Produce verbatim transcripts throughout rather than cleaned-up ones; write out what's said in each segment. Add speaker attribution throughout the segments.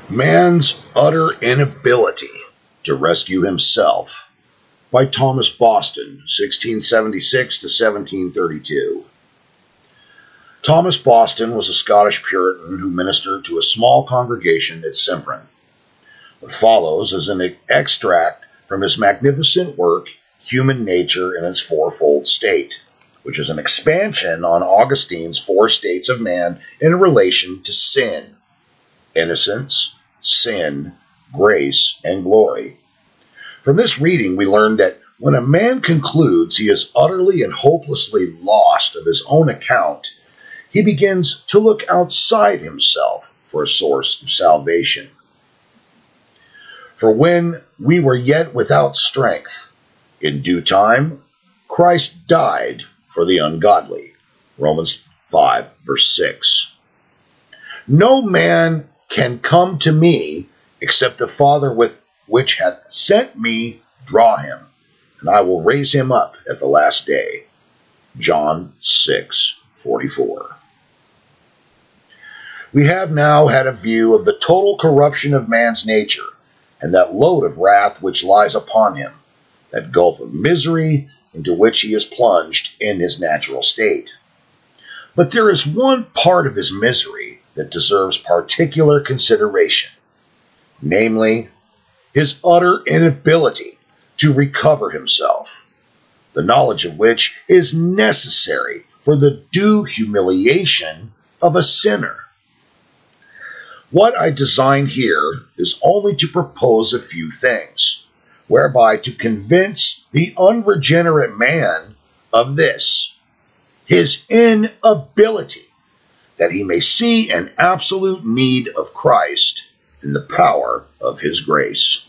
Speaker 1: Man's Utter Inability to Rescue Himself by Thomas Boston, sixteen seventy-six to seventeen thirty-two. Thomas Boston was a Scottish Puritan who ministered to a small congregation at Simperin. What follows is an extract from his magnificent work, Human Nature in its Fourfold State, which is an expansion on Augustine's Four States of Man in relation to sin: innocence, sin, grace, and glory. From this reading, we learn that when a man concludes he is utterly and hopelessly lost of his own account, he begins to look outside himself for a source of salvation. For when we were yet without strength, in due time, Christ died for the ungodly. Romans five, verse six. No man can come to me except the Father with which hath sent me draw him, and I will raise him up at the last day. John six, forty-four. We have now had a view of the total corruption of man's nature, and that load of wrath which lies upon him, that gulf of misery into which he is plunged in his natural state. But there is one part of his misery that deserves particular consideration, namely, his utter inability to recover himself, the knowledge of which is necessary for the due humiliation of a sinner. What I design here is only to propose a few things, whereby to convince the unregenerate man of this, his inability, that he may see an absolute need of Christ in the power of his grace.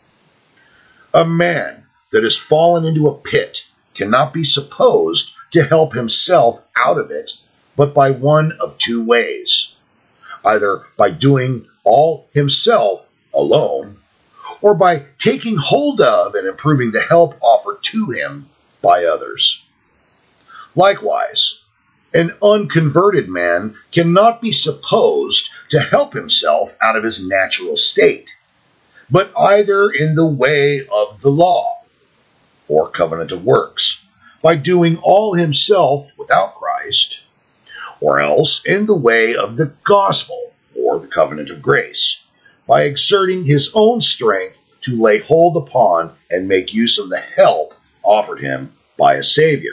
Speaker 1: A man that has fallen into a pit cannot be supposed to help himself out of it but by one of two ways, either by doing all himself alone, or by taking hold of and improving the help offered to him by others. Likewise, an unconverted man cannot be supposed to help himself out of his natural state, but either in the way of the law, or covenant of works, by doing all himself without Christ, or else in the way of the gospel, or the covenant of grace, by exerting his own strength to lay hold upon and make use of the help offered him by a Savior.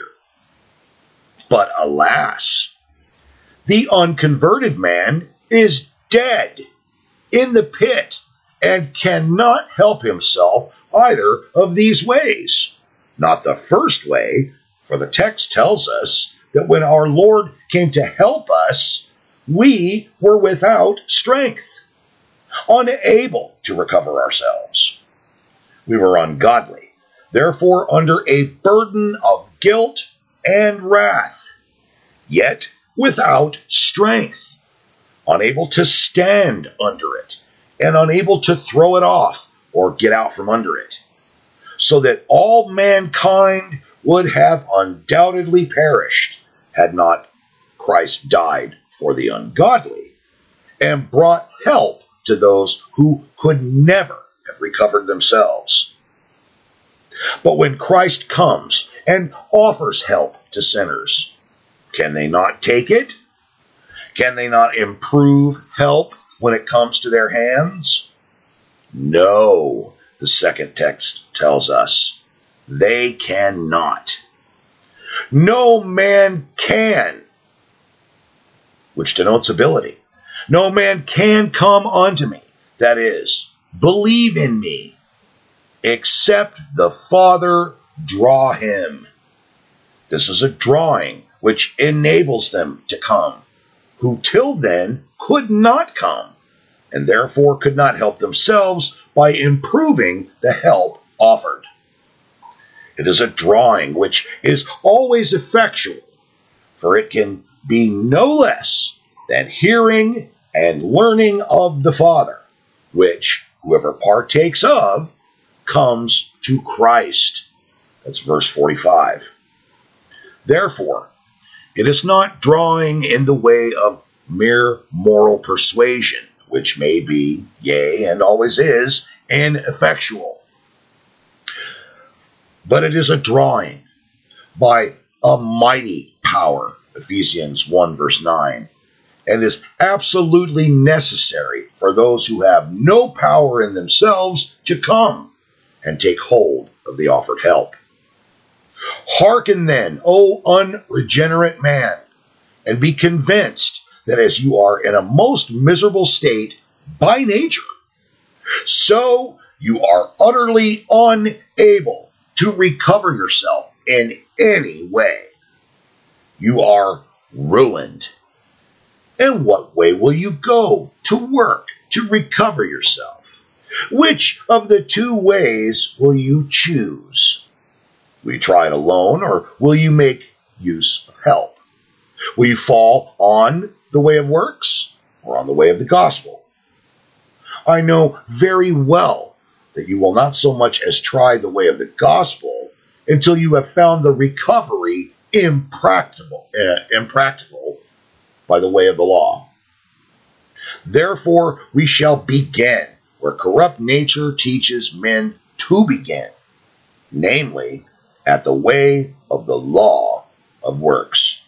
Speaker 1: But alas, the unconverted man is dead in the pit and cannot help himself either of these ways. Not the first way, for the text tells us that when our Lord came to help us, we were without strength, unable to recover ourselves. We were ungodly, therefore under a burden of guilt and wrath, yet without strength, unable to stand under it, and unable to throw it off or get out from under it, so that all mankind would have undoubtedly perished had not Christ died for the ungodly and brought help to those who could never have recovered themselves. But when Christ comes and offers help to sinners, can they not take it? Can they not improve help when it comes to their hands? No, the second text tells us. They cannot. No man can, which denotes ability. No man can come unto me, that is, believe in me, except the Father draw him. This is a drawing which enables them to come, who till then could not come, and therefore could not help themselves by improving the help offered. It is a drawing which is always effectual, for it can be no less than hearing and learning of the Father, which whoever partakes of comes to Christ. That's verse forty-five. Therefore, it is not drawing in the way of mere moral persuasion which may be, yea, and always is, ineffectual. But it is a drawing by a mighty power, Ephesians one verse nine, and is absolutely necessary for those who have no power in themselves to come and take hold of the offered help. Hearken then, O unregenerate man, and be convinced that as you are in a most miserable state by nature, so you are utterly unable to recover yourself in any way. You are ruined. And what way will you go to work to recover yourself? Which of the two ways will you choose? Will you try it alone, or will you make use of help? Will you fall on the way of works or on the way of the gospel? I know very well that you will not so much as try the way of the gospel until you have found the recovery impracticable, uh, impractical by the way of the law. Therefore, we shall begin where corrupt nature teaches men to begin, namely, at the way of the law of works.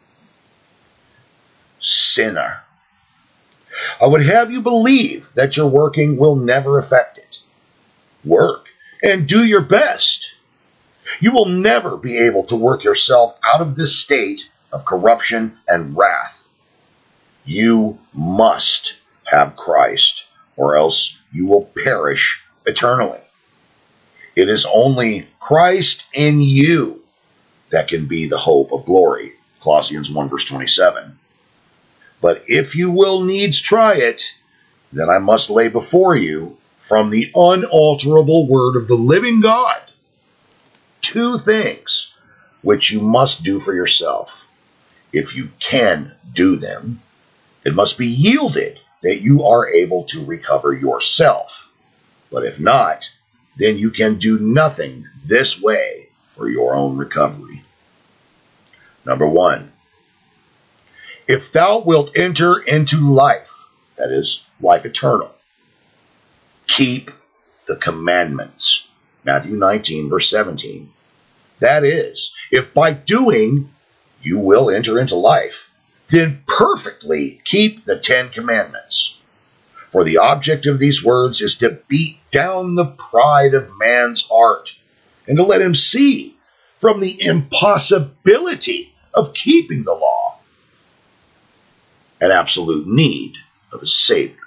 Speaker 1: Sinner, I would have you believe that your working will never affect it. Work and do your best. You will never be able to work yourself out of this state of corruption and wrath. You must have Christ, or else you will perish eternally. It is only Christ in you that can be the hope of glory. Colossians one verse twenty-seven. But if you will needs try it, then I must lay before you from the unalterable word of the living God two things which you must do for yourself. If you can do them, it must be yielded that you are able to recover yourself. But if not, then you can do nothing this way for your own recovery. Number one, if thou wilt enter into life, that is, life eternal, keep the commandments. Matthew nineteen, verse seventeen. That is, if by doing you will enter into life, then perfectly keep the Ten Commandments. For the object of these words is to beat down the pride of man's heart, and to let him see from the impossibility of keeping the law an absolute need of a Savior.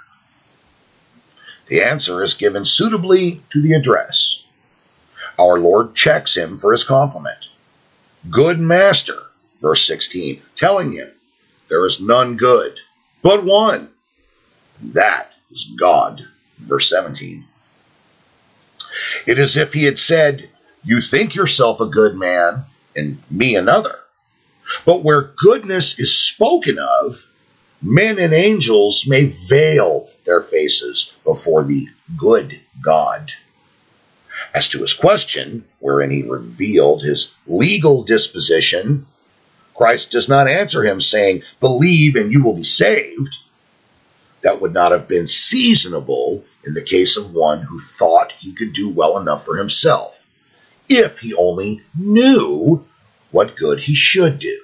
Speaker 1: The answer is given suitably to the address. Our Lord checks him for his compliment. Good master, verse sixteen, telling him, there is none good, but one. That is God, verse seventeen. It is as if he had said, you think yourself a good man, and me another. But where goodness is spoken of, men and angels may veil their faces before the good God. As to his question, wherein he revealed his legal disposition, Christ does not answer him saying, believe and you will be saved. That would not have been seasonable in the case of one who thought he could do well enough for himself, if he only knew what good he should do.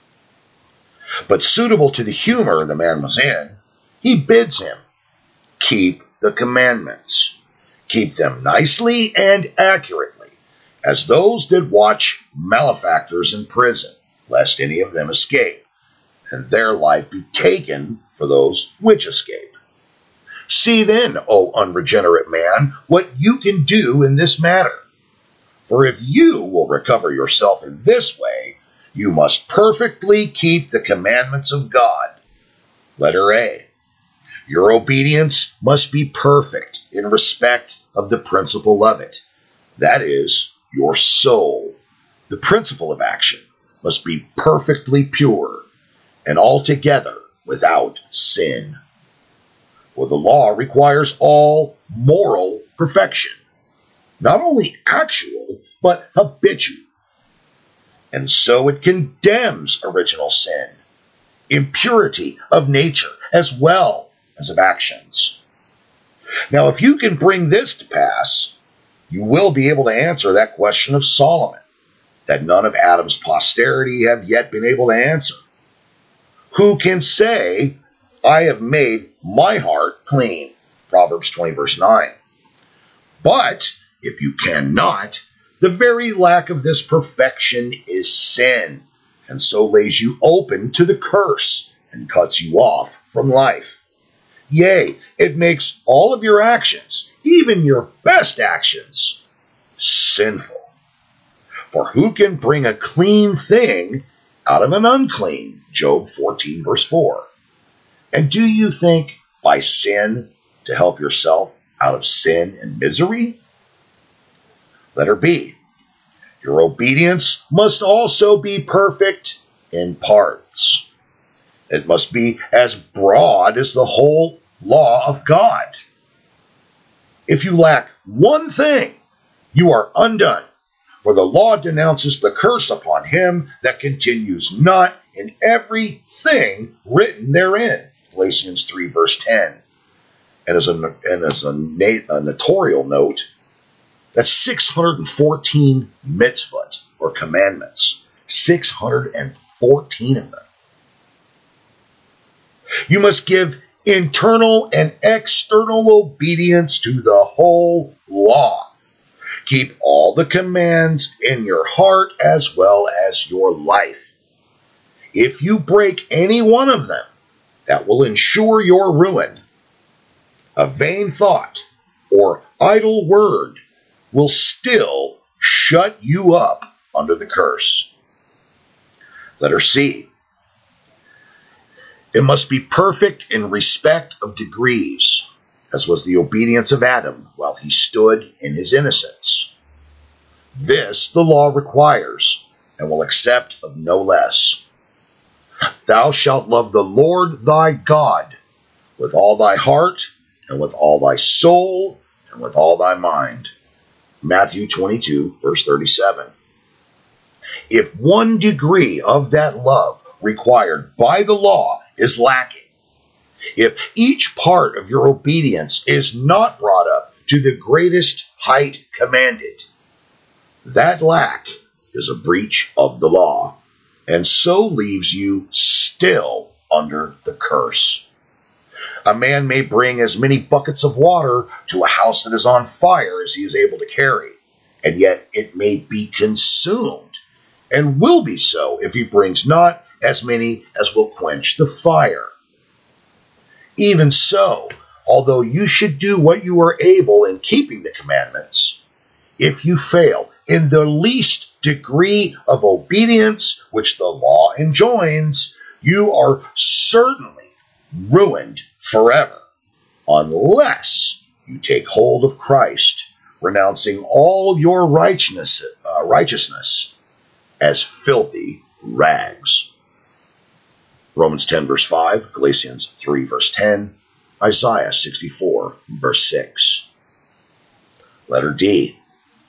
Speaker 1: But suitable to the humor the man was in, he bids him keep the commandments. Keep them nicely and accurately, as those that watch malefactors in prison, lest any of them escape, and their life be taken for those which escape. See then, O unregenerate man, what you can do in this matter. For if you will recover yourself in this way, you must perfectly keep the commandments of God. Letter A. Your obedience must be perfect in respect of the principle of it. That is, your soul. The principle of action must be perfectly pure and altogether without sin. For the law requires all moral perfection, not only actual, but habitual. And so it condemns original sin, impurity of nature, as well as of actions. Now, if you can bring this to pass, you will be able to answer that question of Solomon that none of Adam's posterity have yet been able to answer. Who can say, I have made my heart clean? Proverbs twenty, verse nine. But if you cannot, the very lack of this perfection is sin, and so lays you open to the curse and cuts you off from life. Yea, it makes all of your actions, even your best actions, sinful. For who can bring a clean thing out of an unclean? Job fourteen, verse four. And do you think by sin to help yourself out of sin and misery? Letter B. Your obedience must also be perfect in parts. It must be as broad as the whole law of God. If you lack one thing, you are undone, for the law denounces the curse upon him that continues not in everything written therein. Galatians three, verse ten. And as a, and as a, a notorial note, that's six hundred fourteen mitzvot, or commandments. six hundred fourteen of them. You must give internal and external obedience to the whole law. Keep all the commands in your heart as well as your life. If you break any one of them, that will ensure your ruin. A vain thought or idle word will still shut you up under the curse. Letter C. It must be perfect in respect of degrees, as was the obedience of Adam while he stood in his innocence. This the law requires, and will accept of no less. Thou shalt love the Lord thy God with all thy heart, and with all thy soul, and with all thy mind. Matthew twenty-two, verse thirty-seven. If one degree of that love required by the law is lacking, if each part of your obedience is not brought up to the greatest height commanded, that lack is a breach of the law, and so leaves you still under the curse. A man may bring as many buckets of water to a house that is on fire as he is able to carry, and yet it may be consumed, and will be so if he brings not as many as will quench the fire. Even so, although you should do what you are able in keeping the commandments, if you fail in the least degree of obedience which the law enjoins, you are certainly ruined forever, unless you take hold of Christ, renouncing all your righteousness, uh, righteousness as filthy rags. Romans ten, verse five, Galatians three, verse ten, Isaiah sixty-four, verse six. Letter D.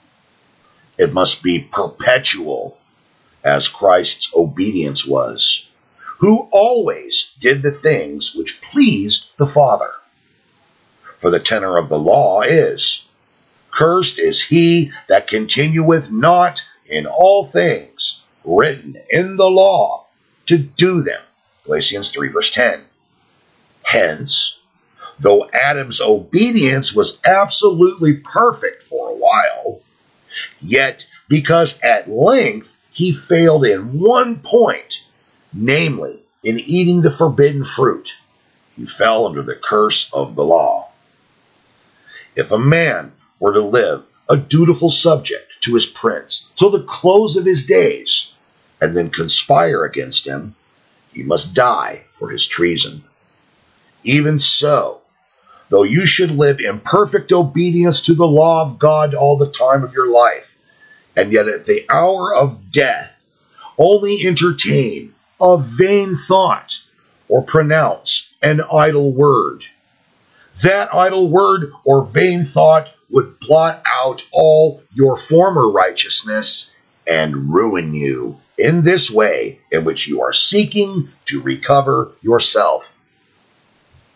Speaker 1: It must be perpetual, as Christ's obedience was, who always did the things which pleased the Father. For the tenor of the law is, cursed is he that continueth not in all things written in the law to do them. Galatians three, verse ten. Hence, though Adam's obedience was absolutely perfect for a while, yet because at length he failed in one point, namely in eating the forbidden fruit, he fell under the curse of the law. If a man were to live a dutiful subject to his prince till the close of his days, and then conspire against him, he must die for his treason. Even so, though you should live in perfect obedience to the law of God all the time of your life, and yet at the hour of death only entertain a vain thought or pronounce an idle word, that idle word or vain thought would blot out all your former righteousness and ruin you in this way in which you are seeking to recover yourself.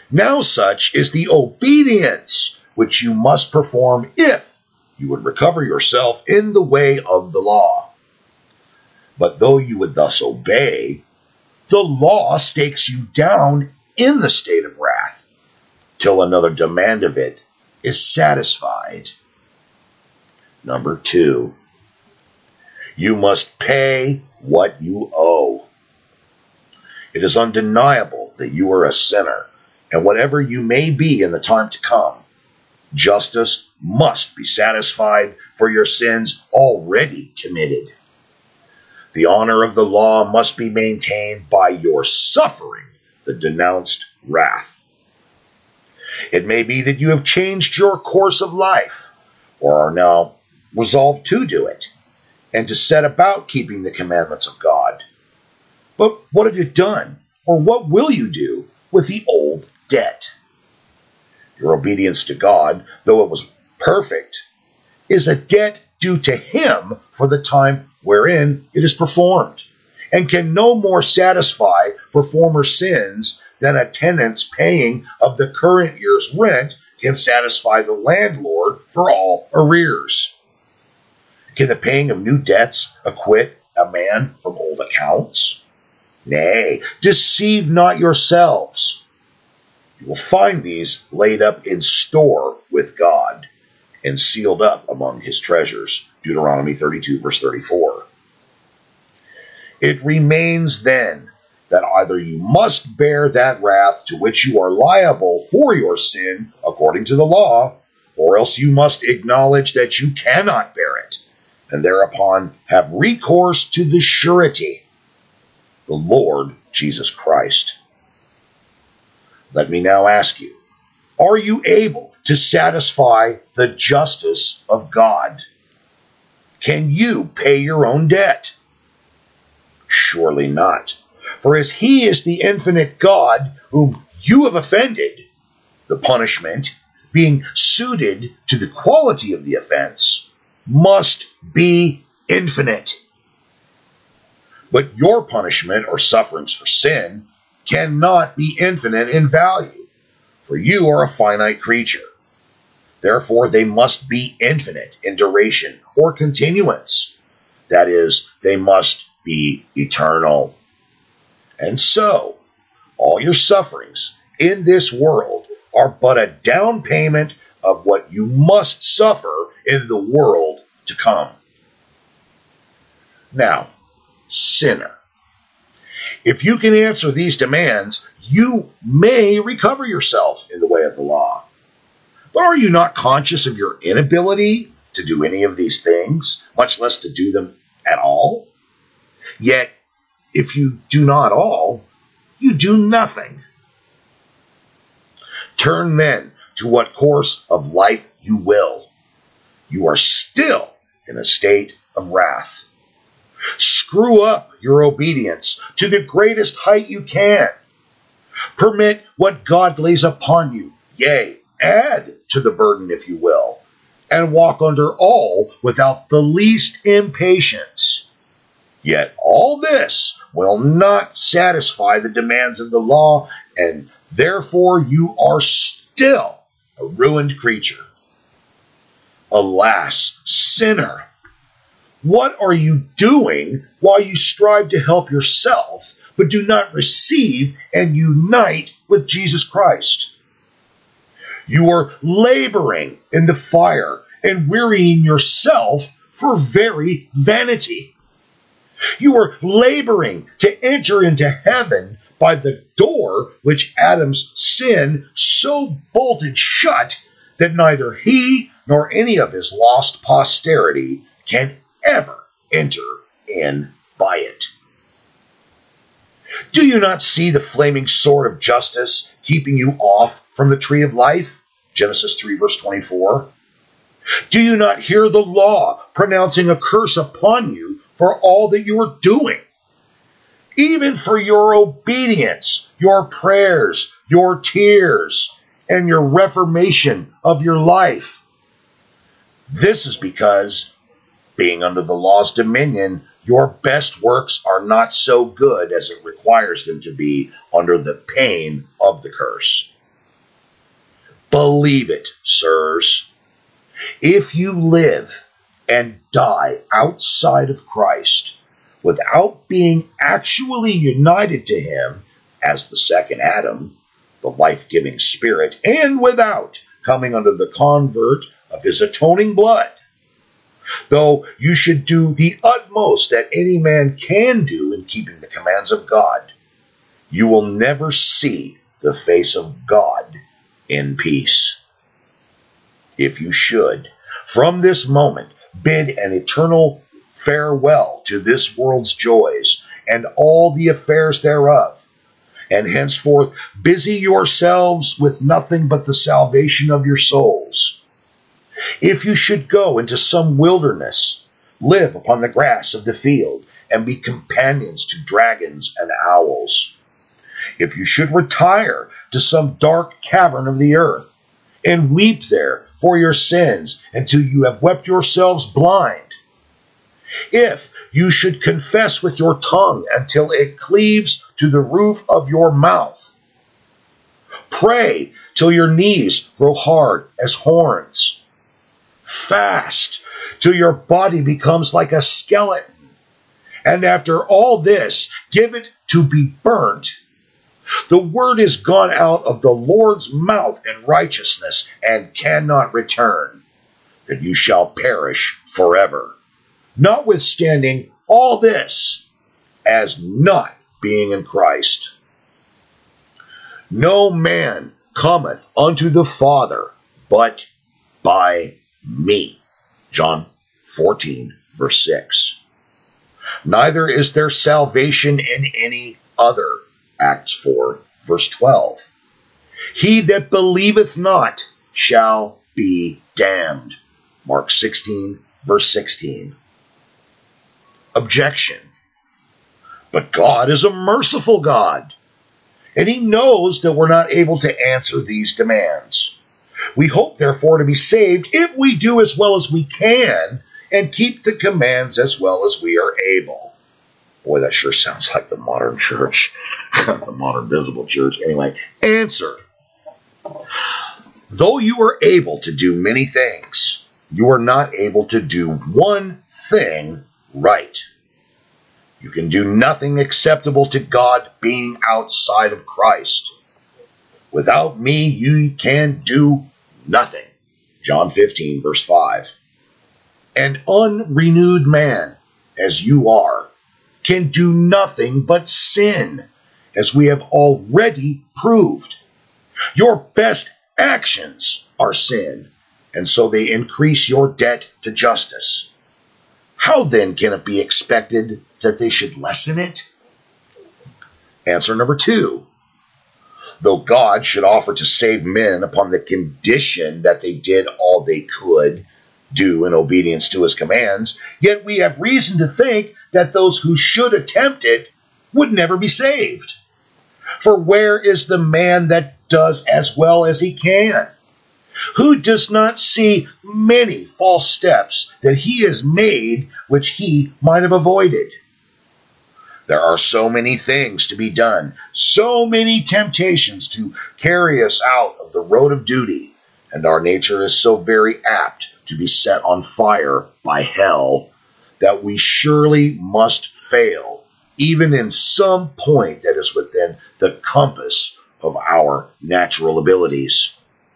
Speaker 1: Now such is the obedience which you must perform if you would recover yourself in the way of the law. But though you would thus obey, the law stakes you down in the state of wrath, till another demand of it is satisfied. Number two, you must pay what you owe. It is undeniable that you are a sinner, and whatever you may be in the time to come, justice must be satisfied for your sins already committed. The honor of the law must be maintained by your suffering the denounced wrath. It may be that you have changed your course of life, or are now resolved to do it, and to set about keeping the commandments of God. But what have you done, or what will you do with the old debt? Your obedience to God, though it was perfect, is a debt due to Him for the time wherein it is performed, and can no more satisfy for former sins than a tenant's paying of the current year's rent can satisfy the landlord for all arrears. Can the paying of new debts acquit a man from old accounts? Nay, deceive not yourselves. You will find these laid up in store with God and sealed up among His treasures. Deuteronomy thirty-two, verse thirty-four. It remains then that either you must bear that wrath to which you are liable for your sin according to the law, or else you must acknowledge that you cannot bear it, and thereupon have recourse to the surety, the Lord Jesus Christ. Let me now ask you, are you able to satisfy the justice of God? Can you pay your own debt? Surely not. For as He is the infinite God whom you have offended, the punishment, being suited to the quality of the offense, must be infinite. But your punishment or sufferings for sin cannot be infinite in value, for you are a finite creature. Therefore, they must be infinite in duration or continuance. That is, they must be eternal. And so, all your sufferings in this world are but a down payment of what you must suffer in the world to come. Now, sinner, if you can answer these demands, you may recover yourself in the way of the law. But are you not conscious of your inability to do any of these things, much less to do them at all? Yet, if you do not all, you do nothing. Turn then to what course of life you will. You are still in a state of wrath. Screw up your obedience to the greatest height you can. Permit what God lays upon you, yea, add to the burden if you will, and walk under all without the least impatience. Yet all this will not satisfy the demands of the law, and therefore you are still a ruined creature. Alas, sinner! What are you doing while you strive to help yourself, but do not receive and unite with Jesus Christ? You are laboring in the fire and wearying yourself for very vanity. You are laboring to enter into heaven by the door which Adam's sin so bolted shut that neither he nor any of his lost posterity can ever enter in by it. Do you not see the flaming sword of justice keeping you off from the tree of life? Genesis three, verse twenty-four. Do you not hear the law pronouncing a curse upon you for all that you are doing? Even for your obedience, your prayers, your tears, and your reformation of your life. This is because, being under the law's dominion, your best works are not so good as it requires them to be under the pain of the curse. Believe it, sirs. If you live and die outside of Christ, without being actually united to him as the second Adam, the life-giving Spirit, and without coming under the convert of his atoning blood, though you should do the utmost that any man can do in keeping the commands of God, you will never see the face of God in peace. If you should, from this moment, bid an eternal farewell to this world's joys and all the affairs thereof, and henceforth busy yourselves with nothing but the salvation of your souls. If you should go into some wilderness, live upon the grass of the field, and be companions to dragons and owls. If you should retire to some dark cavern of the earth, and weep there for your sins until you have wept yourselves blind. If you should confess with your tongue until it cleaves to the roof of your mouth. Pray till your knees grow hard as horns. Fast till your body becomes like a skeleton. And after all this, give it to be burnt. The word is gone out of the Lord's mouth in righteousness and cannot return, that you shall perish forever. Notwithstanding all this, as not being in Christ. No man cometh unto the Father but by me. John fourteen, verse six. Neither is there salvation in any other. Acts four, verse twelve. He that believeth not shall be damned. Mark sixteen, verse sixteen. Objection. But God is a merciful God, and he knows that we're not able to answer these demands. We hope, therefore, to be saved if we do as well as we can and keep the commands as well as we are able. Boy, that sure sounds like the modern church, the modern visible church. Anyway, answer. Though you are able to do many things, you are not able to do one thing right. You can do nothing acceptable to God being outside of Christ. Without me, you can do nothing. John fifteen, verse five. An unrenewed man, as you are, can do nothing but sin, as we have already proved. Your best actions are sin, and so they increase your debt to justice. How then can it be expected that they should lessen it? Answer number two. Though God should offer to save men upon the condition that they did all they could do in obedience to his commands, yet we have reason to think that those who should attempt it would never be saved. For where is the man that does as well as he can? Who does not see many false steps that he has made which he might have avoided? There are so many things to be done, so many temptations to carry us out of the road of duty, and our nature is so very apt to be set on fire by hell, that we surely must fail, even in some point that is within the compass of our natural abilities.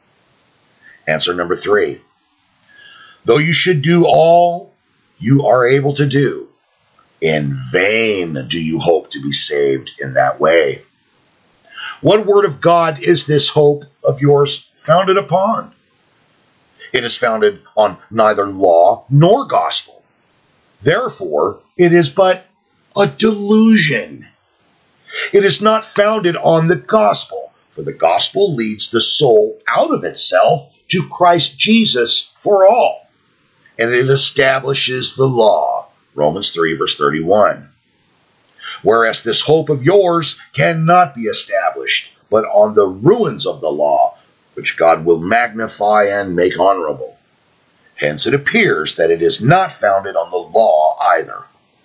Speaker 1: Answer number three. Though you should do all you are able to do, in vain do you hope to be saved in that way. What word of God is this hope of yours founded upon? It is founded on neither law nor gospel. Therefore, it is but a delusion. It is not founded on the gospel, for the gospel leads the soul out of itself to Christ Jesus for all, and it establishes the law. Romans three, verse thirty-one. Whereas this hope of yours cannot be established, but on the ruins of the law, which God will magnify and make honorable. Hence it appears that it is not founded on the law either.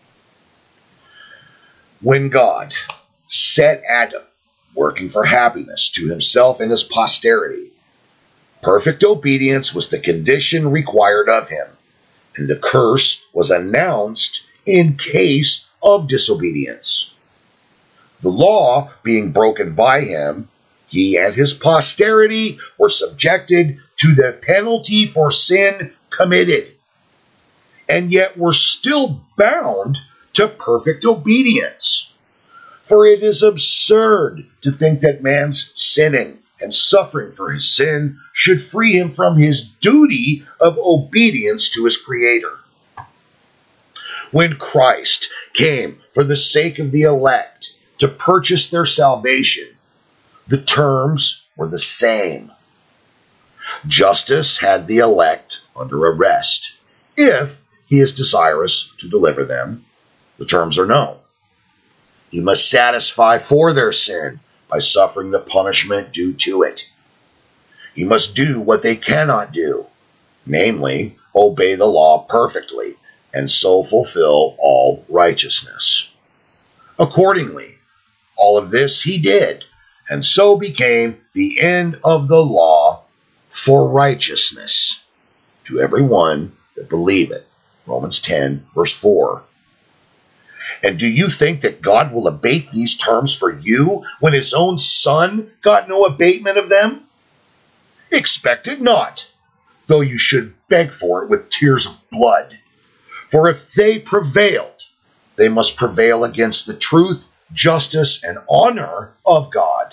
Speaker 1: When God set Adam working for happiness to himself and his posterity, Perfect obedience was the condition required of him, and the curse was announced in case of disobedience. The law being broken by him, he and his posterity were subjected to the penalty for sin committed, and yet were still bound to perfect obedience. For it is absurd to think that man's sinning and suffering for his sin should free him from his duty of obedience to his Creator. When Christ came for the sake of the elect to purchase their salvation, the terms were the same. Justice had the elect under arrest. If he is desirous to deliver them, the terms are known. He must satisfy for their sin by suffering the punishment due to it. He must do what they cannot do, namely, obey the law perfectly, and so fulfill all righteousness. Accordingly, all of this he did, and so became the end of the law for righteousness to every one that believeth. Romans ten, verse four. And do you think that God will abate these terms for you when his own Son got no abatement of them? Expect it not, though you should beg for it with tears of blood. For if they prevailed, they must prevail against the truth, justice, and honor of God.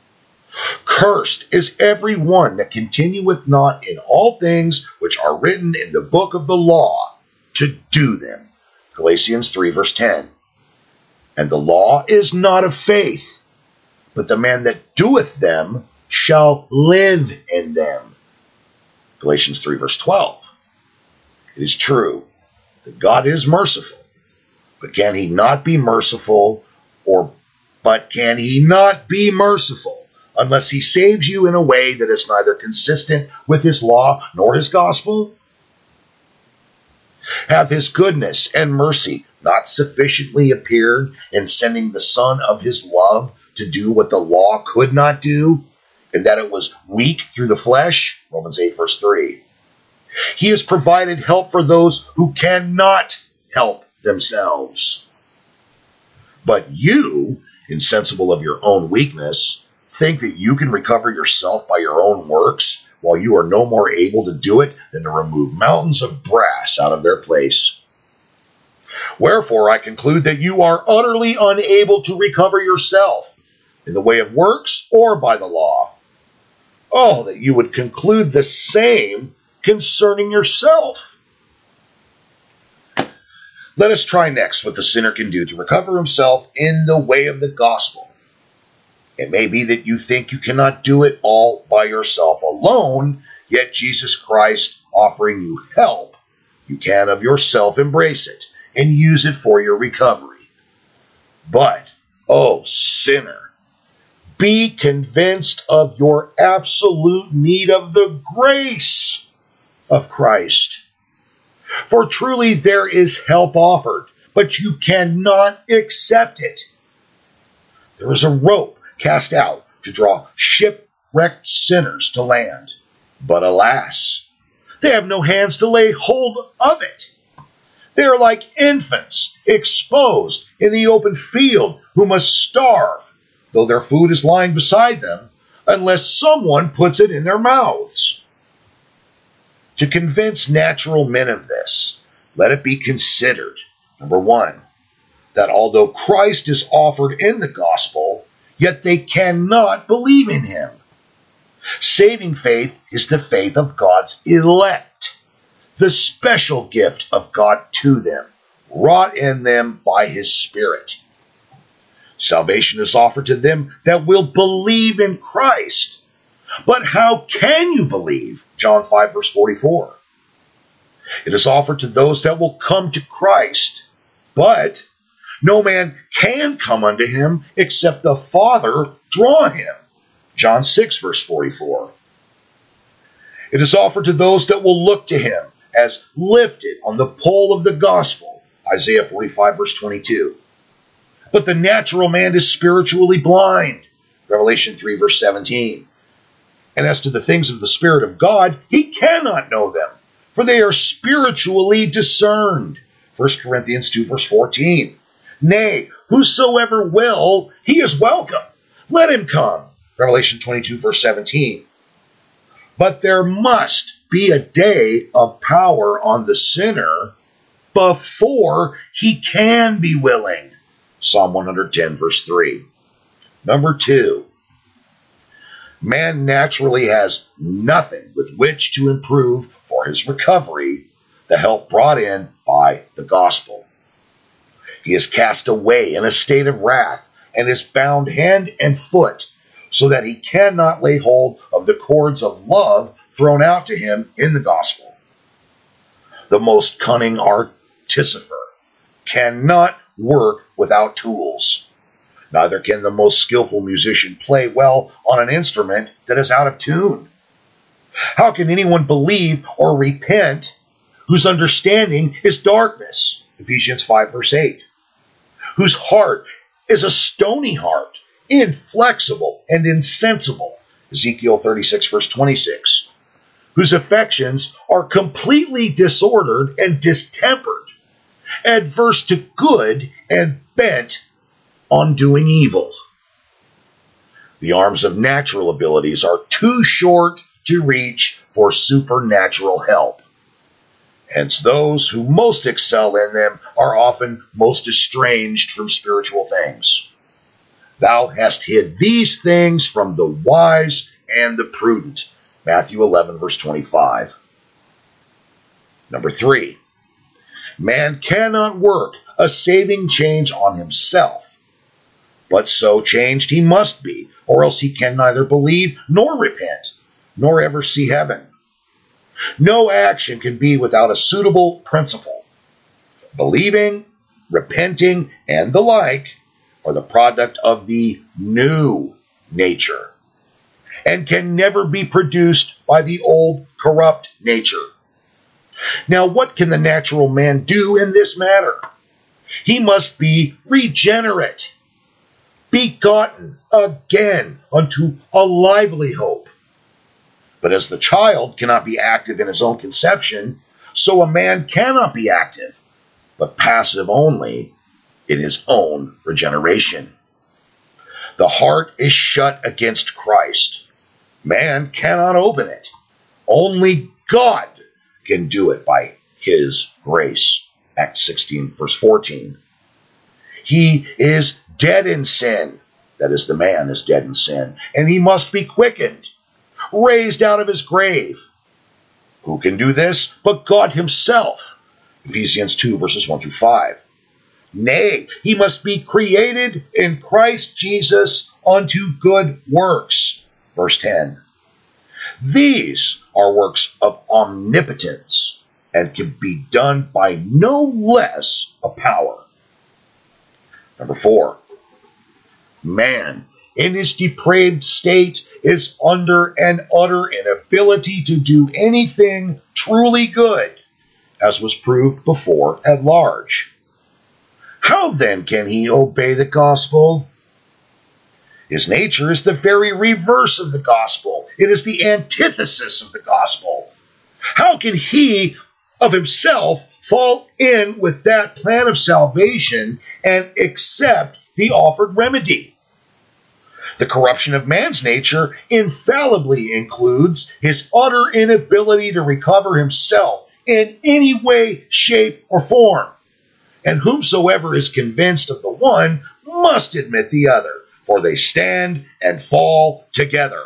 Speaker 1: Cursed is every one that continueth not in all things which are written in the book of the law, to do them. Galatians three, verse ten. And the law is not of faith, but the man that doeth them shall live in them. Galatians three, verse twelve. It is true that God is merciful, but can he not be merciful, or but can he not be merciful unless he saves you in a way that is neither consistent with his law nor his gospel? Have his goodness and mercy not sufficiently appeared in sending the Son of his love to do what the law could not do, and that it was weak through the flesh? Romans eight, verse three. He has provided help for those who cannot help themselves. But you, insensible of your own weakness, think that you can recover yourself by your own works, while you are no more able to do it than to remove mountains of brass out of their place. Wherefore I conclude that you are utterly unable to recover yourself in the way of works or by the law. Oh, that you would conclude the same concerning yourself. Let us try next what the sinner can do to recover himself in the way of the gospel. It may be that you think you cannot do it all by yourself alone, yet Jesus Christ offering you help, you can of yourself embrace it and use it for your recovery. But, oh sinner, be convinced of your absolute need of the grace of Christ. For truly there is help offered, but you cannot accept it. There is a rope cast out to draw shipwrecked sinners to land. But alas, they have no hands to lay hold of it. They are like infants exposed in the open field who must starve, though their food is lying beside them, unless someone puts it in their mouths. To convince natural men of this, let it be considered, number one, that although Christ is offered in the gospel, yet they cannot believe in him. Saving faith is the faith of God's elect, the special gift of God to them, wrought in them by his Spirit. Salvation is offered to them that will believe in Christ. But how can you believe? John five, verse forty-four. It is offered to those that will come to Christ, but no man can come unto him except the Father draw him. John six, verse forty-four. It is offered to those that will look to him as lifted on the pole of the gospel. Isaiah forty-five, verse twenty-two. But the natural man is spiritually blind. Revelation three, verse seventeen. And as to the things of the Spirit of God, he cannot know them, for they are spiritually discerned. First Corinthians two, verse fourteen. Nay, whosoever will, he is welcome. Let him come. Revelation twenty-two, verse seventeen. But there must be a day of power on the sinner before he can be willing. Psalm one hundred ten, verse three. Number two, man naturally has nothing with which to improve for his recovery the help brought in by the gospel. He is cast away in a state of wrath and is bound hand and foot so that he cannot lay hold of the cords of love thrown out to him in the gospel. The most cunning artificer cannot work without tools. Neither can the most skillful musician play well on an instrument that is out of tune. How can anyone believe or repent whose understanding is darkness? Ephesians five, verse eight. Whose heart is a stony heart, inflexible and insensible. Ezekiel thirty-six, verse twenty-six. Whose affections are completely disordered and distempered, adverse to good and bent on doing evil. The arms of natural abilities are too short to reach for supernatural help. Hence, those who most excel in them are often most estranged from spiritual things. Thou hast hid these things from the wise and the prudent. Matthew eleven, verse twenty-five. Number three, man cannot work a saving change on himself, but so changed he must be, or else he can neither believe nor repent, nor ever see heaven. No action can be without a suitable principle. Believing, repenting, and the like are the product of the new nature, and can never be produced by the old corrupt nature. Now, what can the natural man do in this matter? He must be regenerate, begotten again unto a lively hope. But as the child cannot be active in his own conception, so a man cannot be active, but passive only in his own regeneration. The heart is shut against Christ. Man cannot open it. Only God can do it by his grace. Acts sixteen, verse fourteen. He is dead in sin. That is, the man is dead in sin. And he must be quickened, raised out of his grave. Who can do this but God himself? Ephesians two, verses one through five. Nay, he must be created in Christ Jesus unto good works. Verse ten. These are works of omnipotence, and can be done by no less a power. Number four, man in his depraved state is under an utter inability to do anything truly good, as was proved before at large. How then can he obey the gospel? His nature is the very reverse of the gospel. It is the antithesis of the gospel. How can he of himself fall in with that plan of salvation and accept the offered remedy? The corruption of man's nature infallibly includes his utter inability to recover himself in any way, shape, or form. And whomsoever is convinced of the one must admit the other, for they stand and fall together.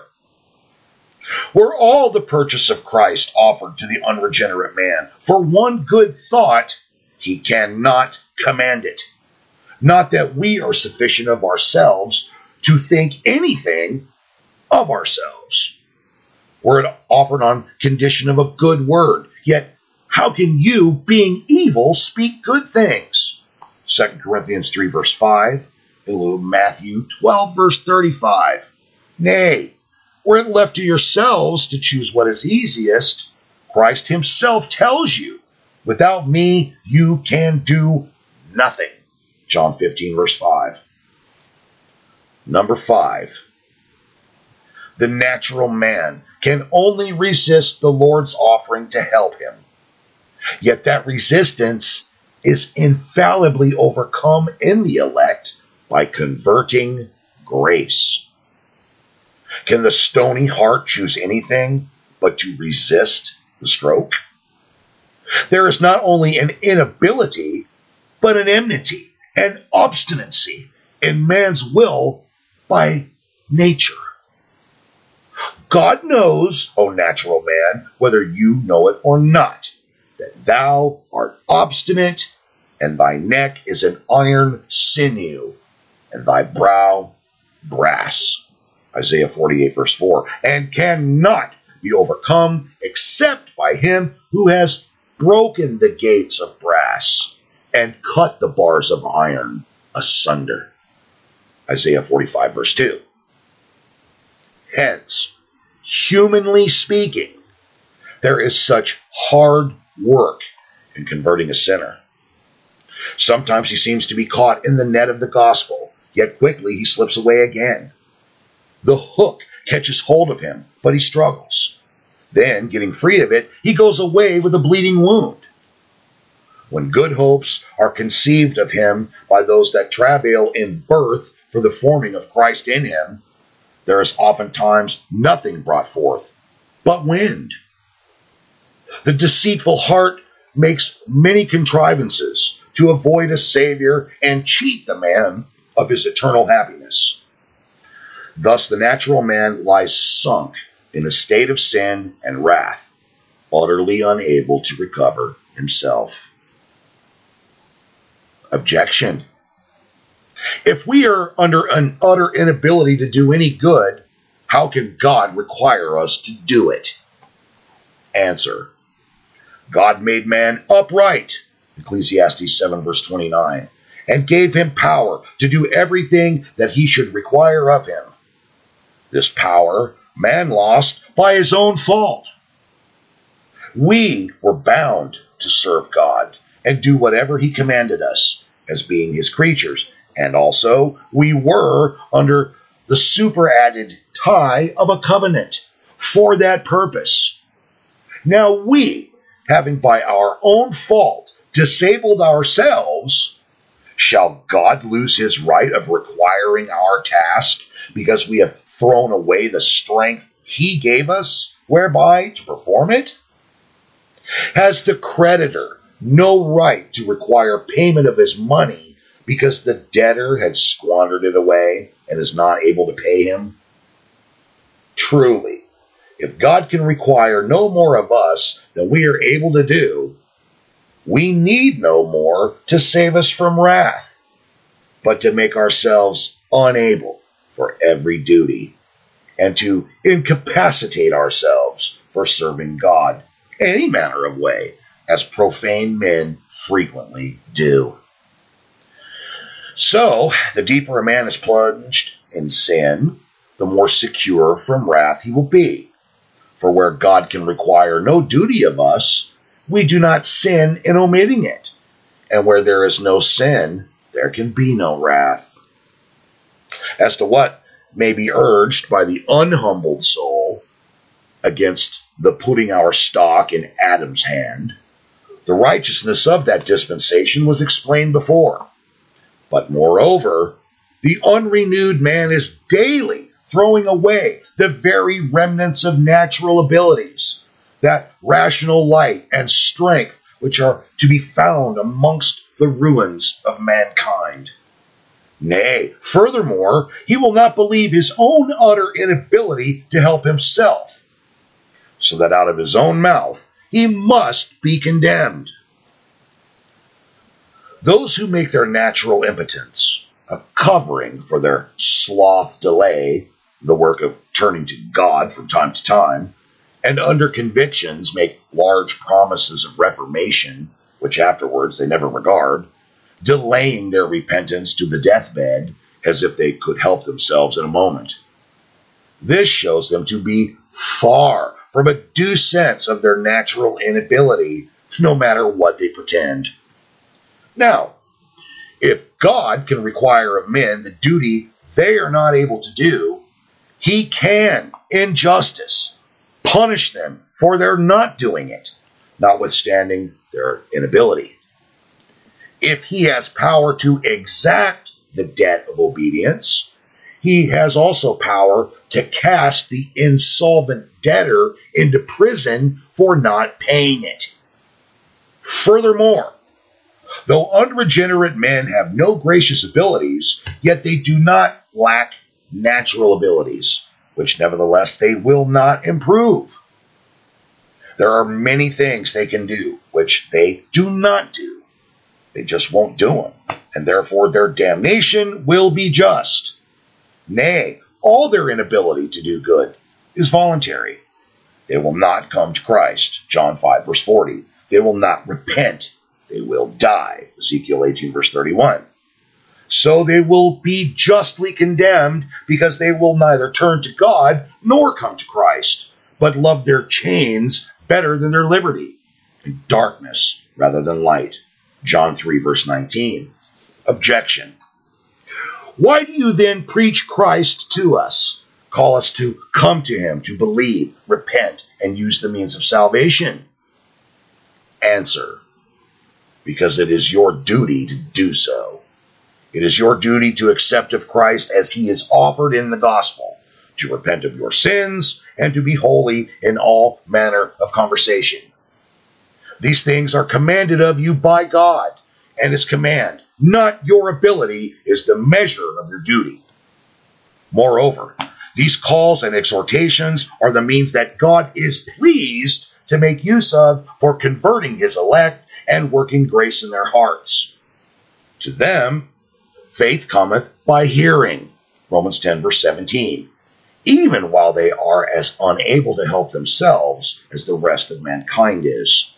Speaker 1: Were all the purchase of Christ offered to the unregenerate man for one good thought, he cannot command it. Not that we are sufficient of ourselves to think anything of ourselves. Were it offered on condition of a good word, yet how can you, being evil, speak good things? Second Corinthians three, verse five, and Matthew twelve, verse thirty-five. Nay, were it left to yourselves to choose what is easiest, Christ himself tells you, without me you can do nothing. John fifteen, verse five. Number five, the natural man can only resist the Lord's offering to help him. Yet that resistance is infallibly overcome in the elect by converting grace. Can the stony heart choose anything but to resist the stroke? There is not only an inability, but an enmity and obstinacy in man's will by nature. God knows, O natural man, whether you know it or not, that thou art obstinate, and thy neck is an iron sinew, and thy brow brass. Isaiah forty-eight, verse four. And cannot be overcome except by him who has broken the gates of brass and cut the bars of iron asunder. Isaiah forty-five, verse two. Hence, humanly speaking, there is such hard work in converting a sinner. Sometimes he seems to be caught in the net of the gospel, yet quickly he slips away again. The hook catches hold of him, but he struggles. Then, getting free of it, he goes away with a bleeding wound. When good hopes are conceived of him by those that travail in birth for the forming of Christ in him, there is oftentimes nothing brought forth but wind. The deceitful heart makes many contrivances to avoid a Savior and cheat the man of his eternal happiness. Thus the natural man lies sunk in a state of sin and wrath, utterly unable to recover himself. Objection. If we are under an utter inability to do any good, how can God require us to do it? Answer. God made man upright, Ecclesiastes seven, verse twenty-nine, and gave him power to do everything that he should require of him. This power man lost by his own fault. We were bound to serve God and do whatever he commanded us as being his creatures, and also we were under the superadded tie of a covenant for that purpose. Now we, having by our own fault disabled ourselves, shall God lose his right of requiring our task because we have thrown away the strength he gave us whereby to perform it? Has the creditor no right to require payment of his money because the debtor had squandered it away and is not able to pay him? Truly, if God can require no more of us than we are able to do, we need no more to save us from wrath, but to make ourselves unable for every duty, and to incapacitate ourselves for serving God any manner of way, as profane men frequently do. So, the deeper a man is plunged in sin, the more secure from wrath he will be. For where God can require no duty of us, we do not sin in omitting it. And where there is no sin, there can be no wrath. As to what may be urged by the unhumbled soul against the putting our stock in Adam's hand, the righteousness of that dispensation was explained before. But moreover, the unrenewed man is daily throwing away the very remnants of natural abilities, that rational light and strength which are to be found amongst the ruins of mankind. Nay, furthermore, he will not believe his own utter inability to help himself, so that out of his own mouth he must be condemned. Those who make their natural impotence a covering for their sloth delay the work of turning to God from time to time, and under convictions make large promises of reformation, which afterwards they never regard, delaying their repentance to the deathbed as if they could help themselves in a moment. This shows them to be far from a due sense of their natural inability, no matter what they pretend. Now, if God can require of men the duty they are not able to do, He can, in justice, punish them for their not doing it, notwithstanding their inability. If he has power to exact the debt of obedience, he has also power to cast the insolvent debtor into prison for not paying it. Furthermore, though unregenerate men have no gracious abilities, yet they do not lack natural abilities, which nevertheless they will not improve. There are many things they can do which they do not do. They just won't do them, and therefore their damnation will be just. Nay, all their inability to do good is voluntary. They will not come to Christ, John five, verse forty. They will not repent. They will die, Ezekiel eighteen, verse thirty-one. So they will be justly condemned because they will neither turn to God nor come to Christ, but love their chains better than their liberty, and darkness rather than light. John three, verse nineteen. Objection. Why do you then preach Christ to us? Call us to come to him, to believe, repent, and use the means of salvation? Answer. Because it is your duty to do so. It is your duty to accept of Christ as he is offered in the gospel, to repent of your sins, and to be holy in all manner of conversation. These things are commanded of you by God, and his command, not your ability, is the measure of your duty. Moreover, these calls and exhortations are the means that God is pleased to make use of for converting his elect and working grace in their hearts. To them, faith cometh by hearing, Romans ten, verse seventeen, even while they are as unable to help themselves as the rest of mankind is.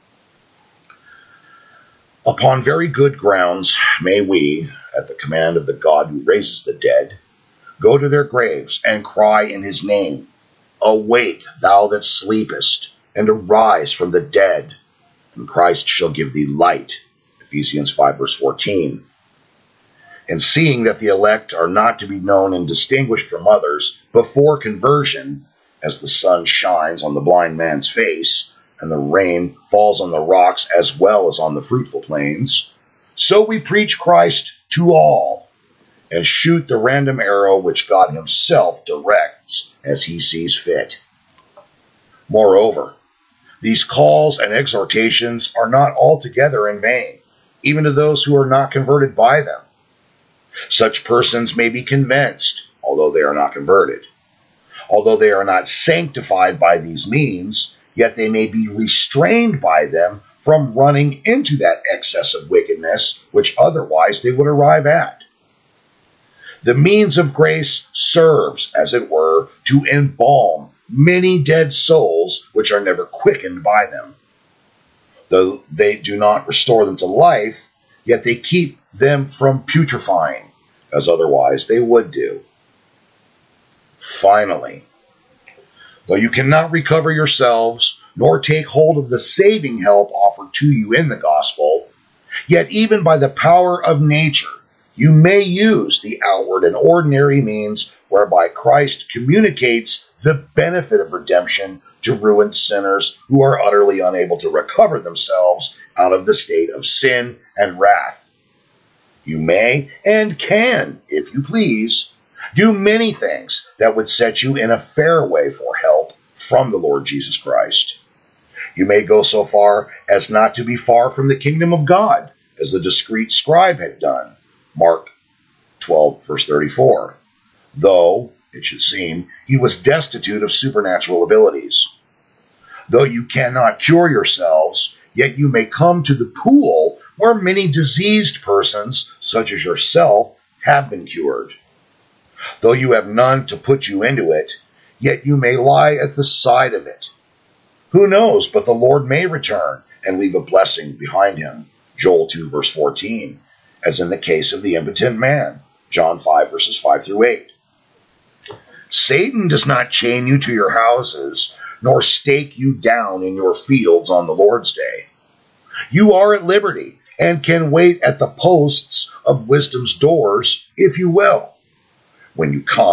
Speaker 1: Upon very good grounds may we, at the command of the God who raises the dead, go to their graves and cry in his name, Awake, thou that sleepest, and arise from the dead, and Christ shall give thee light, Ephesians five, verse fourteen. And seeing that the elect are not to be known and distinguished from others before conversion, as the sun shines on the blind man's face, and the rain falls on the rocks as well as on the fruitful plains, so we preach Christ to all, and shoot the random arrow which God himself directs as he sees fit. Moreover, these calls and exhortations are not altogether in vain, even to those who are not converted by them. Such persons may be convinced, although they are not converted. Although they are not sanctified by these means, yet they may be restrained by them from running into that excess of wickedness which otherwise they would arrive at. The means of grace serves, as it were, to embalm many dead souls which are never quickened by them. Though they do not restore them to life, yet they keep them from putrefying, as otherwise they would do. Finally, though you cannot recover yourselves, nor take hold of the saving help offered to you in the gospel, yet even by the power of nature, you may use the outward and ordinary means whereby Christ communicates the benefit of redemption to ruined sinners who are utterly unable to recover themselves out of the state of sin and wrath. You may and can, if you please, do many things that would set you in a fair way for help from the Lord Jesus Christ. You may go so far as not to be far from the kingdom of God, as the discreet scribe had done, Mark twelve, verse thirty-four, though, it should seem, he was destitute of supernatural abilities. Though you cannot cure yourselves, yet you may come to the pool where many diseased persons, such as yourself, have been cured. Though you have none to put you into it, yet you may lie at the side of it. Who knows, but the Lord may return and leave a blessing behind him, Joel two, verse fourteen, as in the case of the impotent man, John five, verses five through eight. Satan does not chain you to your houses, nor stake you down in your fields on the Lord's day. You are at liberty, and can wait at the posts of wisdom's doors, if you will. When you come,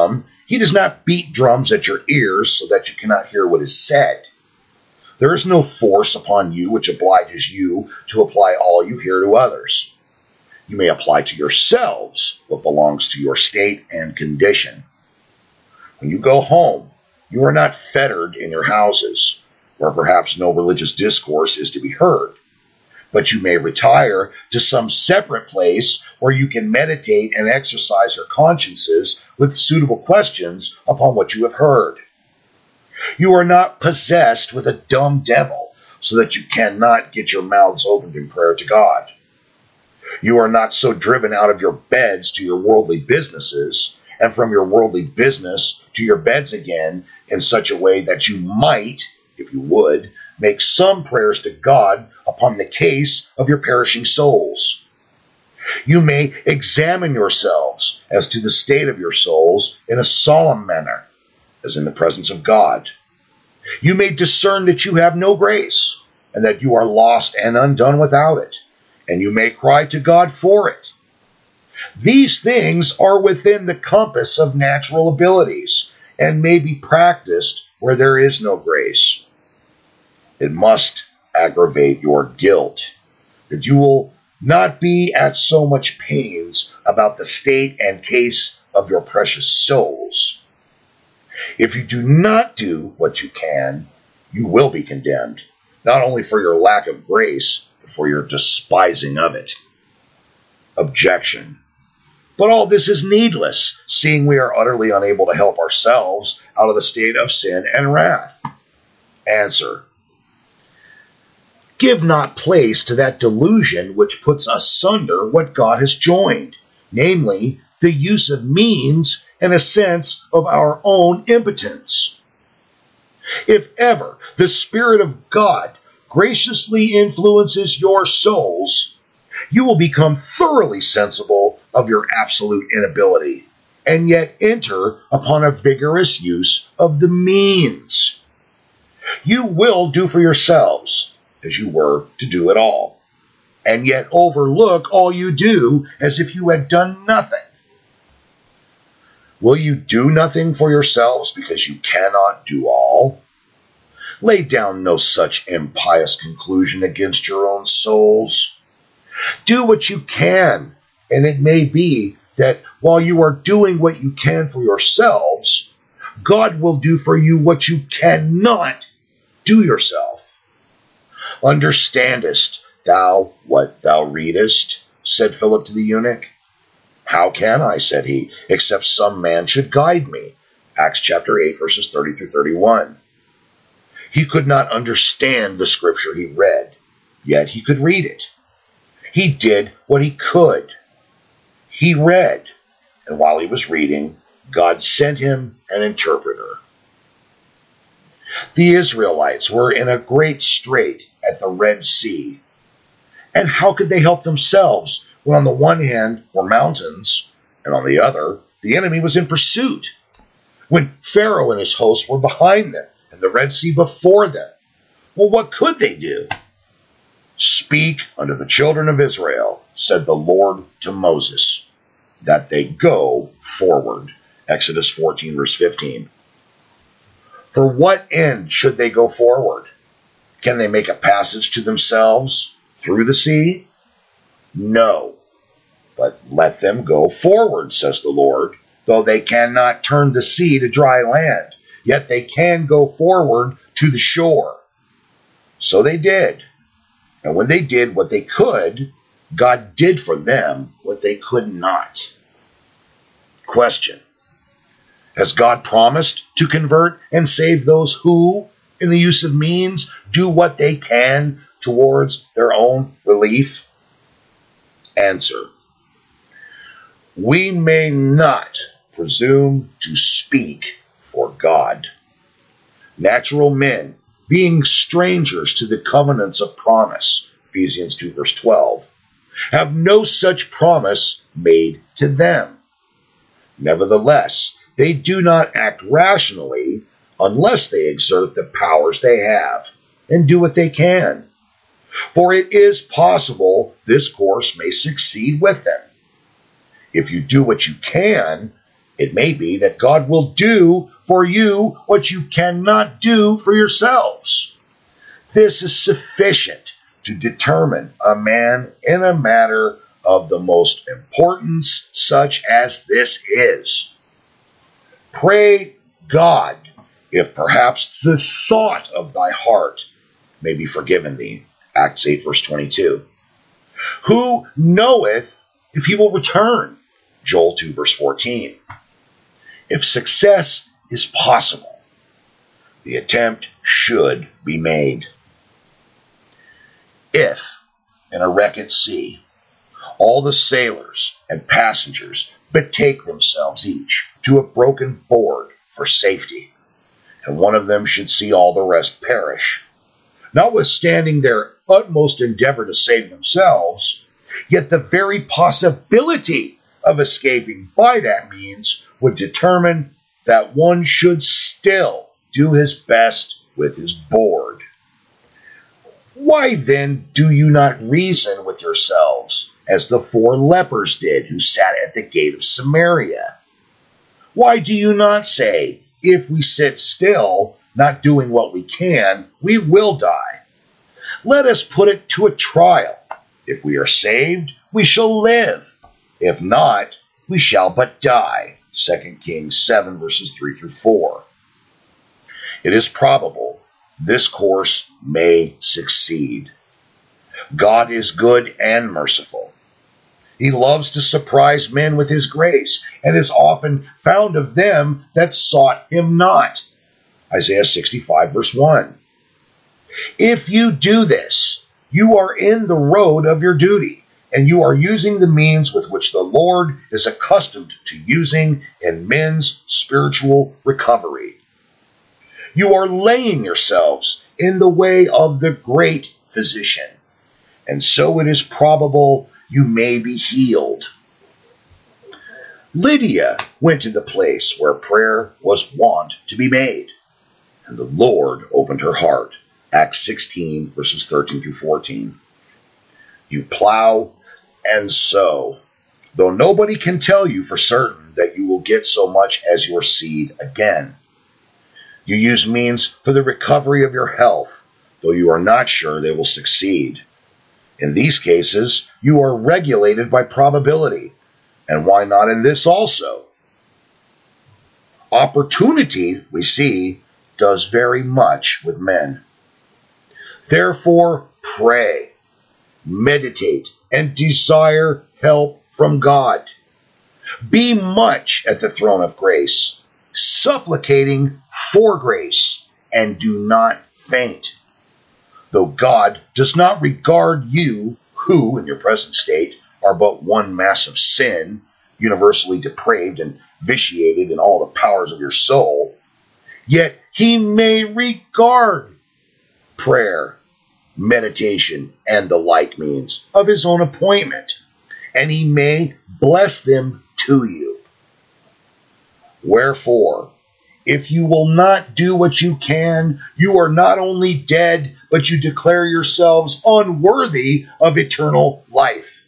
Speaker 1: He does not beat drums at your ears so that you cannot hear what is said. There is no force upon you which obliges you to apply all you hear to others. You may apply to yourselves what belongs to your state and condition. When you go home, you are not fettered in your houses, where perhaps no religious discourse is to be heard, but you may retire to some separate place where you can meditate and exercise your consciences with suitable questions upon what you have heard. You are not possessed with a dumb devil, so that you cannot get your mouths opened in prayer to God. You are not so driven out of your beds to your worldly businesses, and from your worldly business to your beds again, in such a way that you might, if you would, make some prayers to God upon the case of your perishing souls. You may examine yourselves as to the state of your souls in a solemn manner, as in the presence of God. You may discern that you have no grace, and that you are lost and undone without it, and you may cry to God for it. These things are within the compass of natural abilities, and may be practiced where there is no grace. It must aggravate your guilt, that you will not be at so much pains about the state and case of your precious souls. If you do not do what you can, you will be condemned, not only for your lack of grace, but for your despising of it. Objection. But all this is needless, seeing we are utterly unable to help ourselves out of the state of sin and wrath. Answer. Give not place to that delusion which puts asunder what God has joined, namely, the use of means and a sense of our own impotence. If ever the Spirit of God graciously influences your souls, you will become thoroughly sensible of your absolute inability, and yet enter upon a vigorous use of the means. You will do for yourselves as you were to do it all, and yet overlook all you do as if you had done nothing. Will you do nothing for yourselves because you cannot do all? Lay down no such impious conclusion against your own souls. Do what you can, and it may be that while you are doing what you can for yourselves, God will do for you what you cannot do yourself. Understandest thou what thou readest? Said Philip to the eunuch. How can I, said he, except some man should guide me? Acts chapter eight, verses thirty through thirty-one. He could not understand the scripture he read, yet he could read it. He did what he could. He read, and while he was reading, God sent him an interpreter. The Israelites were in a great strait at the Red Sea. And how could they help themselves when on the one hand were mountains, and on the other, the enemy was in pursuit? When Pharaoh and his hosts were behind them, and the Red Sea before them, well, what could they do? Speak unto the children of Israel, said the Lord to Moses, that they go forward. Exodus fourteen, verse fifteen. For what end should they go forward? Can they make a passage to themselves through the sea? No, but let them go forward, says the Lord, though they cannot turn the sea to dry land, yet they can go forward to the shore. So they did. And when they did what they could, God did for them what they could not. Question. Has God promised to convert and save those who, in the use of means, do what they can towards their own relief? Answer. We may not presume to speak for God. Natural men, being strangers to the covenants of promise, Ephesians two, verse twelve, have no such promise made to them. Nevertheless, they do not act rationally unless they exert the powers they have and do what they can. For it is possible this course may succeed with them. If you do what you can, It may be that God will do for you what you cannot do for yourselves. This is sufficient to determine a man in a matter of the most importance, such as this is. Pray God, if perhaps the thought of thy heart may be forgiven thee. Acts eight, verse twenty-two. Who knoweth if he will return? Joel two, verse fourteen. If success is possible, the attempt should be made. If, in a wreck at sea, all the sailors and passengers betake themselves each to a broken board for safety, and one of them should see all the rest perish, notwithstanding their utmost endeavor to save themselves, yet the very possibility of escaping by that means would determine that one should still do his best with his board. Why then do you not reason with yourselves as the four lepers did who sat at the gate of Samaria? Why do you not say, if we sit still, not doing what we can, we will die? Let us put it to a trial. If we are saved, we shall live. If not, we shall but die. Second Kings seven, verses three through four. It is probable this course may succeed. God is good and merciful. He loves to surprise men with his grace, and is often found of them that sought him not. Isaiah sixty-five, verse one. If you do this, you are in the road of your duty, and you are using the means with which the Lord is accustomed to using in men's spiritual recovery. You are laying yourselves in the way of the great physician, and so it is probable you may be healed. Lydia went to the place where prayer was wont to be made, and the Lord opened her heart. Acts sixteen, verses thirteen through fourteen. You plow and sow, though nobody can tell you for certain that you will get so much as your seed again. You use means for the recovery of your health, though you are not sure they will succeed. In these cases, you are regulated by probability, and why not in this also? Opportunity, we see, does very much with men. Therefore, pray, meditate, and desire help from God. Be much at the throne of grace, supplicating for grace, and do not faint. Though God does not regard you, who, in your present state, are but one mass of sin, universally depraved and vitiated in all the powers of your soul, yet he may regard prayer, meditation, and the like means of his own appointment, and he may bless them to you. Wherefore, if you will not do what you can, you are not only dead, but you declare yourselves unworthy of eternal life.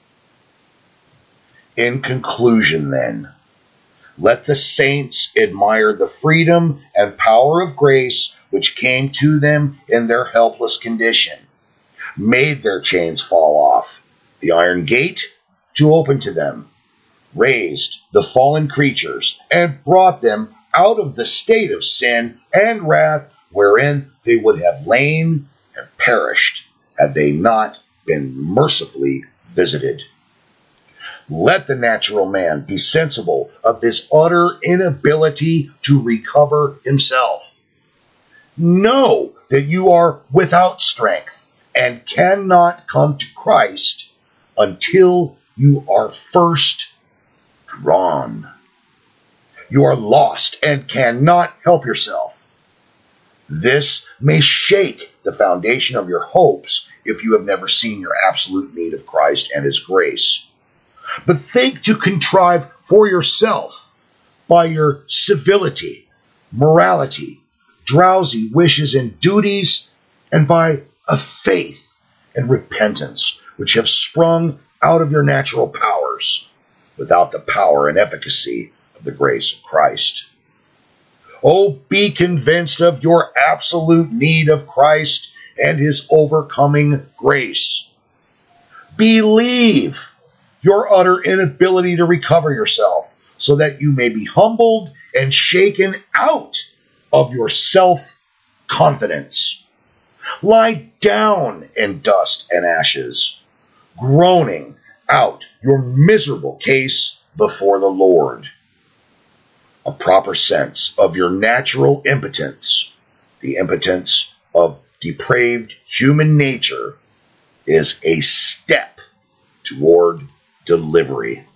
Speaker 1: In conclusion, then, let the saints admire the freedom and power of grace which came to them in their helpless condition, made their chains fall off, the iron gate to open to them, raised the fallen creatures, and brought them out of the state of sin and wrath wherein they would have lain and perished had they not been mercifully visited. Let the natural man be sensible of his utter inability to recover himself. Know that you are without strength and cannot come to Christ until you are first drawn. You are lost and cannot help yourself. This may shake the foundation of your hopes if you have never seen your absolute need of Christ and his grace. But think to contrive for yourself by your civility, morality, drowsy wishes and duties, and by a faith and repentance which have sprung out of your natural powers, without the power and efficacy of the grace of Christ. Oh, be convinced of your absolute need of Christ and his overcoming grace. Believe your utter inability to recover yourself, so that you may be humbled and shaken out of your self-confidence. Lie down in dust and ashes, groaning out your miserable case before the Lord. A proper sense of your natural impotence, the impotence of depraved human nature, is a step toward delivery.